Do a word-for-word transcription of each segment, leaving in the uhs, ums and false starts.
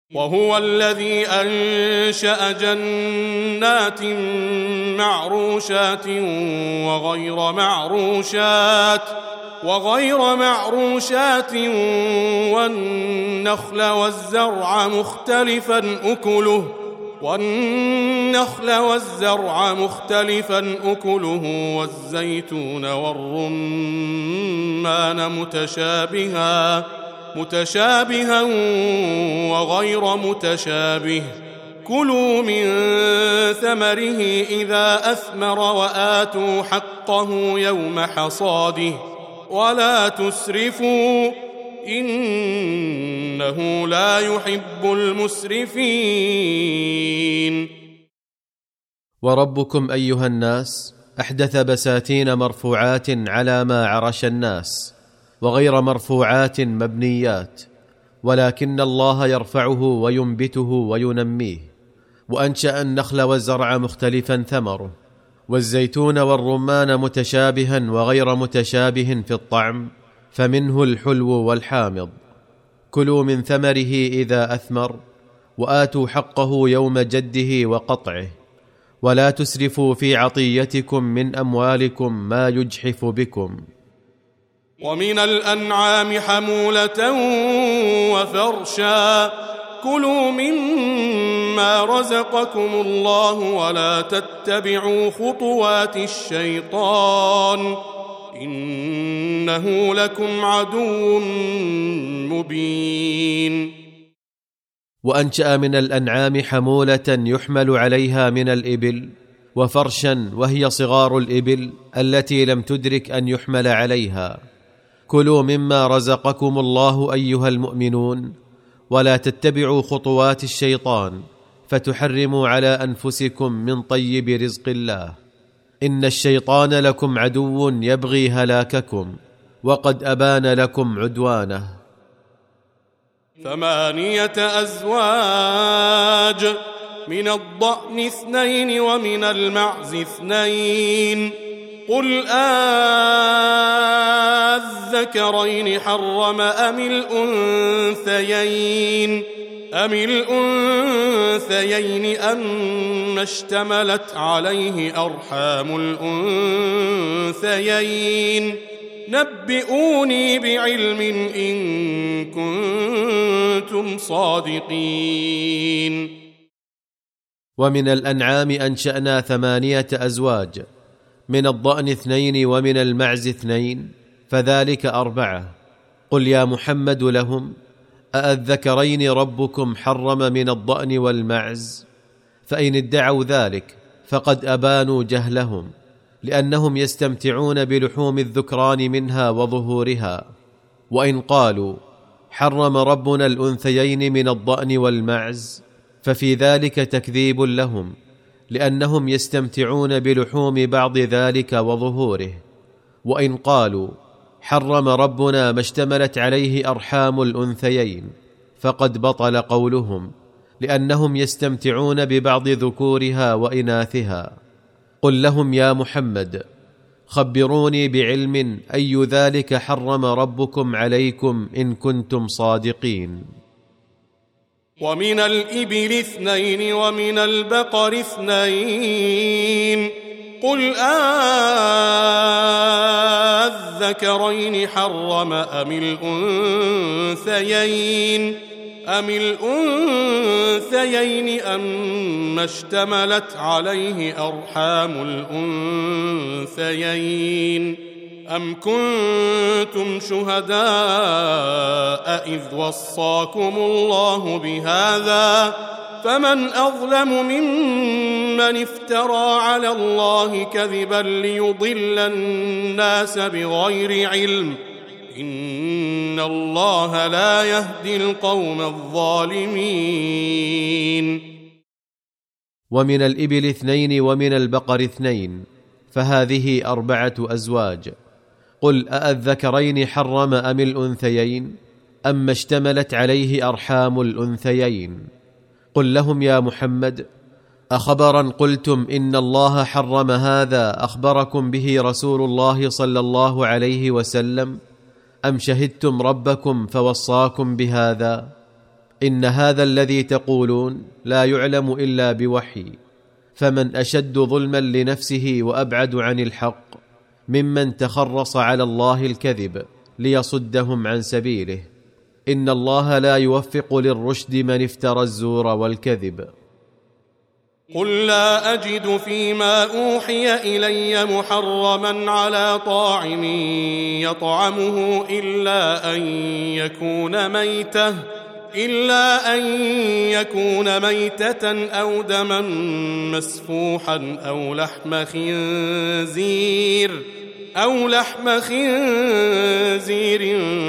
وهو الذي أنشأ جنات معروشات وغير معروشات وغير معروشات والنخل والزرع مختلفا أكله والنخل والزرع مختلفا أكله والزيتون والرمان متشابها متشابها وغير متشابه كلوا من ثمره إذا أثمر وآتوا حقه يوم حصاده ولا تسرفوا إنه لا يحب المسرفين. وربكم أيها الناس أحدث بساتين مرفوعات على ما عرش الناس وغير مرفوعات مبنيات، ولكن الله يرفعه وينبته وينميه. وأنشأ النخل والزرع مختلفا ثمره والزيتون والرمان متشابها وغير متشابه في الطعم، فمنه الحلو والحامض. كلوا من ثمره إذا أثمر وآتوا حقه يوم جده وقطعه ولا تسرفوا في عطيتكم من أموالكم ما يجحف بكم. ومن الأنعام حمولة وفرشا كلوا مما رزقكم الله ولا تتبعوا خطوات الشيطان إنه لكم عدو مبين. وأنشأ من الأنعام حمولة يحمل عليها من الإبل وفرشا وهي صغار الإبل التي لم تدرك أن يحمل عليها. كلوا مما رزقكم الله أيها المؤمنون ولا تتبعوا خطوات الشيطان فتحرموا على أنفسكم من طيب رزق الله، إن الشيطان لكم عدو يبغي هلاككم وقد أبان لكم عدوانه. ثمانية أزواج من الضأن اثنين ومن المعز اثنين قل أذكرين حرم أم الأنثيين أم الأنثيين أم اشتملت عليه أرحام الأنثيين نبئوني بعلم إن كنتم صادقين. ومن الأنعام أنشأنا ثمانية أزواج، من الضأن اثنين ومن المعز اثنين، فذلك أربعة. قل يا محمد لهم أأذكرين ربكم حرم من الضأن والمعز؟ فإن ادعوا ذلك فقد أبانوا جهلهم، لأنهم يستمتعون بلحوم الذكران منها وظهورها. وإن قالوا حرم ربنا الأنثيين من الضأن والمعز ففي ذلك تكذيب لهم، لأنهم يستمتعون بلحوم بعض ذلك وظهوره. وإن قالوا حرم ربنا ما اشتملت عليه أرحام الأنثيين فقد بطل قولهم، لأنهم يستمتعون ببعض ذكورها وإناثها. قل لهم يا محمد خبروني بعلم أي ذلك حرم ربكم عليكم إن كنتم صادقين. ومن الإبل اثنين ومن البقر اثنين قل أذكرين حرم أم الأنثيين أم الأنثيين أم اشتملت عليه أرحام الأنثيين أم كنتم شهداء إذ وصاكم الله بهذا فمن أظلم ممن افترى على الله كذبا ليضل الناس بغير علم إن الله لا يهدي القوم الظالمين. ومن الإبل اثنين ومن البقر اثنين، فهذه أربعة أزواج. قل أأذكرين حرم أم الأنثيين أم اشتملت عليه أرحام الأنثيين؟ قل لهم يا محمد أخبرا قلتم إن الله حرم هذا أخبركم به رسول الله صلى الله عليه وسلم أم شهدتم ربكم فوصاكم بهذا؟ إن هذا الذي تقولون لا يعلم إلا بوحي، فمن أشد ظلما لنفسه وأبعد عن الحق ممن تخرص على الله الكذب ليصدهم عن سبيله. إن الله لا يوفق للرشد من افترى الزور والكذب. قل لا أجد فيما أوحي إلي محرما على طاعم يطعمه إلا أن يكون ميتة إلا أن يكون ميتة أو دما مسفوحا أو لحم خنزير أو لحم خنزير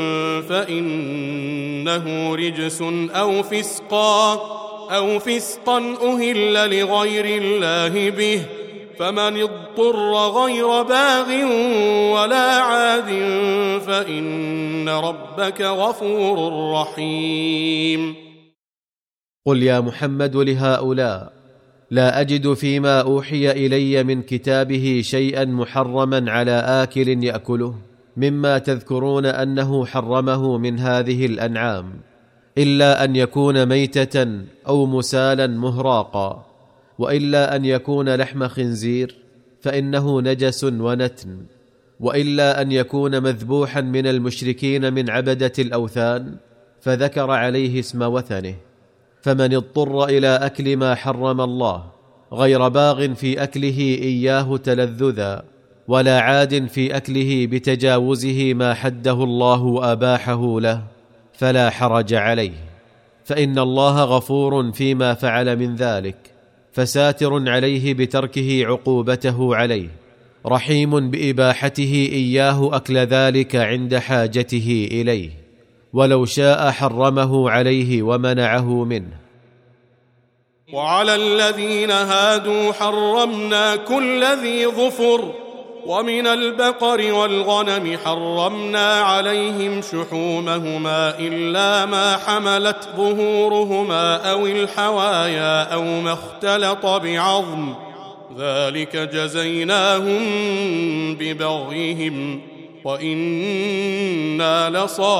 فإنه رجس أو فسقا أو فسقا أهل لغير الله به، فمن اضطر غير باغ ولا عاد فإن ربك غفور رحيم. قل يا محمد لهؤلاء: لا أجد فيما أوحي إلي من كتابه شيئا محرما على آكل يأكله مما تذكرون أنه حرمه من هذه الأنعام، إلا أن يكون ميتة أو مسالا مهراقا، وإلا أن يكون لحم خنزير فإنه نجس ونتن، وإلا أن يكون مذبوحا من المشركين من عبدة الأوثان فذكر عليه اسم وثنه. فمن اضطر إلى أكل ما حرم الله غير باغ في أكله إياه تلذذا ولا عاد في أكله بتجاوزه ما حده الله وأباحه له فلا حرج عليه، فإن الله غفور فيما فعل من ذلك، فساتر عليه بتركه عقوبته عليه، رحيم بإباحته إياه أكل ذلك عند حاجته إليه، ولو شاء حرمه عليه ومنعه منه. وعلى الذين هادوا حرمنا كل ذي ظفر، ومن البقر والغنم حرمنا عليهم شحومهما إلا ما حملت ظهورهما أو الحوايا أو ما اختلط بعظم، ذلك جزيناهم ببغيهم وإنا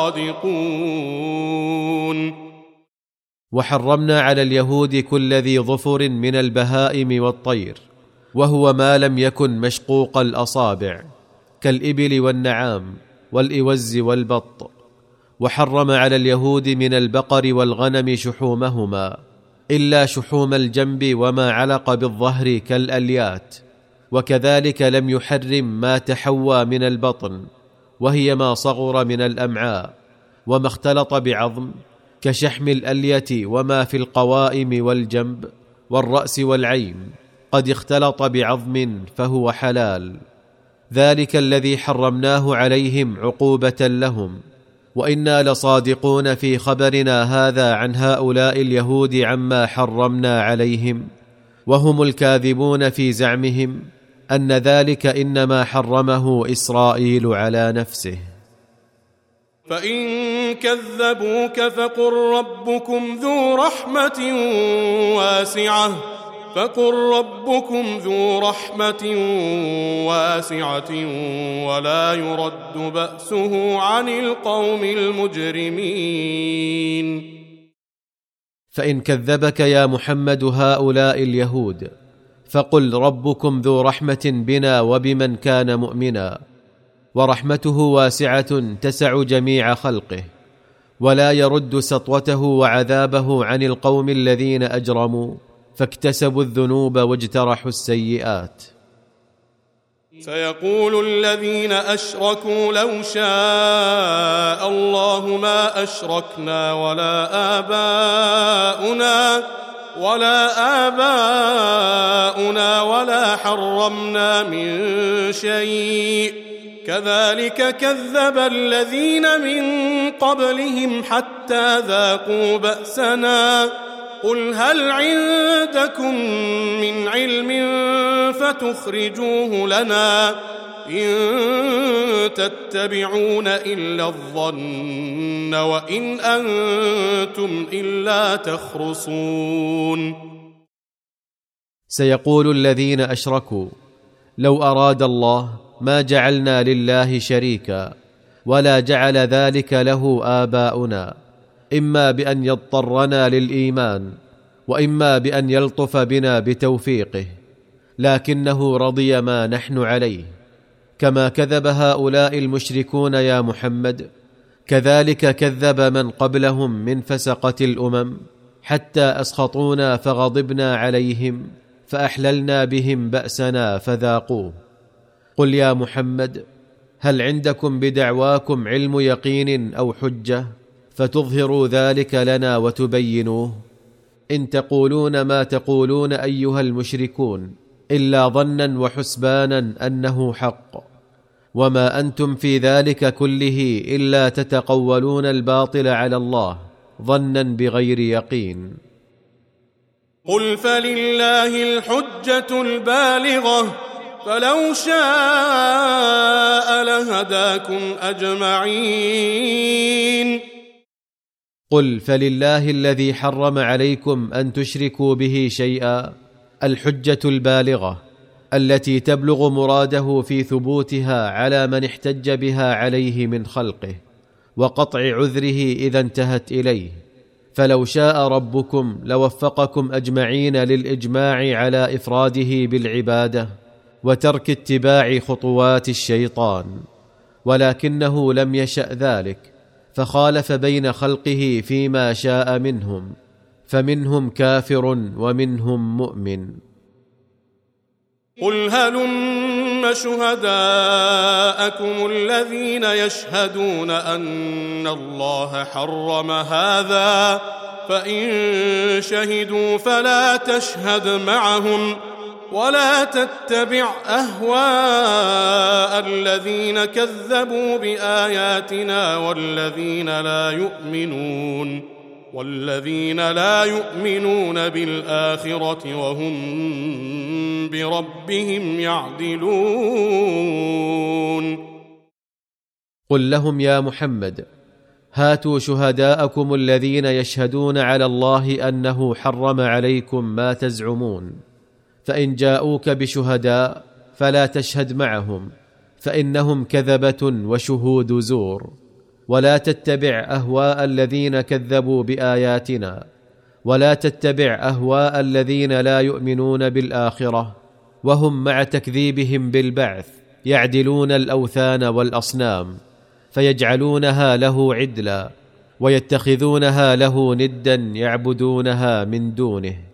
لصادقون. وحرمنا على اليهود كل ذي ظفر من البهائم والطير، وهو ما لم يكن مشقوق الأصابع كالإبل والنعام والإوز والبط. وحرم على اليهود من البقر والغنم شحومهما إلا شحوم الجنب وما علق بالظهر كالأليات، وكذلك لم يحرم ما تحوى من البطن وهي ما صغر من الأمعاء وما اختلط بعظم كشحم الألية وما في القوائم والجنب والرأس والعين قد اختلط بعظم فهو حلال، ذلك الذي حرمناه عليهم عقوبة لهم. وإنا لصادقون في خبرنا هذا عن هؤلاء اليهود عما حرمنا عليهم، وهم الكاذبون في زعمهم أن ذلك إنما حرمه إسرائيل على نفسه. فإن كذبوك فقل ربكم ذو رحمة واسعة فقل ربكم ذو رحمة واسعة ولا يرد بأسه عن القوم المجرمين. فإن كذبك يا محمد هؤلاء اليهود فقل ربكم ذو رحمة بنا وبمن كان مؤمنا، ورحمته واسعة تسع جميع خلقه، ولا يرد سطوته وعذابه عن القوم الذين أجرموا فاكتسبوا الذنوب واجترحوا السيئات. سيقول الذين أشركوا لو شاء الله ما أشركنا ولا آباؤنا ولا آباؤنا ولا حرمنا من شيء كذلك كذب الذين من قبلهم حتى ذاقوا بأسنا قل هل عندكم من علم فتخرجوه لنا إن تتبعون إلا الظن وإن أنتم إلا تخرصون. سيقول الذين أشركوا لو أراد الله ما جعلنا لله شريكا ولا جعل ذلك له آباؤنا، إما بأن يضطرنا للإيمان، وإما بأن يلطف بنا بتوفيقه، لكنه رضي ما نحن عليه. كما كذب هؤلاء المشركون يا محمد، كذلك كذب من قبلهم من فسقة الأمم، حتى أسخطونا فغضبنا عليهم فأحللنا بهم بأسنا فذاقوه. قل يا محمد: هل عندكم بدعواكم علم يقين أو حجة فتظهروا ذلك لنا وتبينوه؟ إن تقولون ما تقولون أيها المشركون إلا ظنا وحسبانا أنه حق، وما أنتم في ذلك كله إلا تتقولون الباطل على الله ظنا بغير يقين. قل فلله الحجة البالغة فلو شاء لهداكم أجمعين. قل فلله الذي حرم عليكم أن تشركوا به شيئا الحجة البالغة التي تبلغ مراده في ثبوتها على من احتج بها عليه من خلقه، وقطع عذره إذا انتهت إليه. فلو شاء ربكم لوفقكم أجمعين للإجماع على إفراده بالعبادة وترك اتباع خطوات الشيطان، ولكنه لم يشأ ذلك، فخالف بين خلقه فيما شاء منهم، فمنهم كافر ومنهم مؤمن. قل هلم شهداءكم الذين يشهدون أن الله حرم هذا، فإن شهدوا فلا تشهد معهم، ولا تتبع أهواء الذين كذبوا بآياتنا والذين لا يؤمنون والذين لا يؤمنون بالآخرة وهم بربهم يعدلون. قل لهم يا محمد: هاتوا شهداءكم الذين يشهدون على الله أنه حرم عليكم ما تزعمون، فإن جاءوك بشهداء فلا تشهد معهم، فإنهم كذبة وشهود زور. ولا تتبع أهواء الذين كذبوا بآياتنا، ولا تتبع أهواء الذين لا يؤمنون بالآخرة وهم مع تكذيبهم بالبعث يعدلون الأوثان والأصنام، فيجعلونها له عدلا ويتخذونها له ندا يعبدونها من دونه.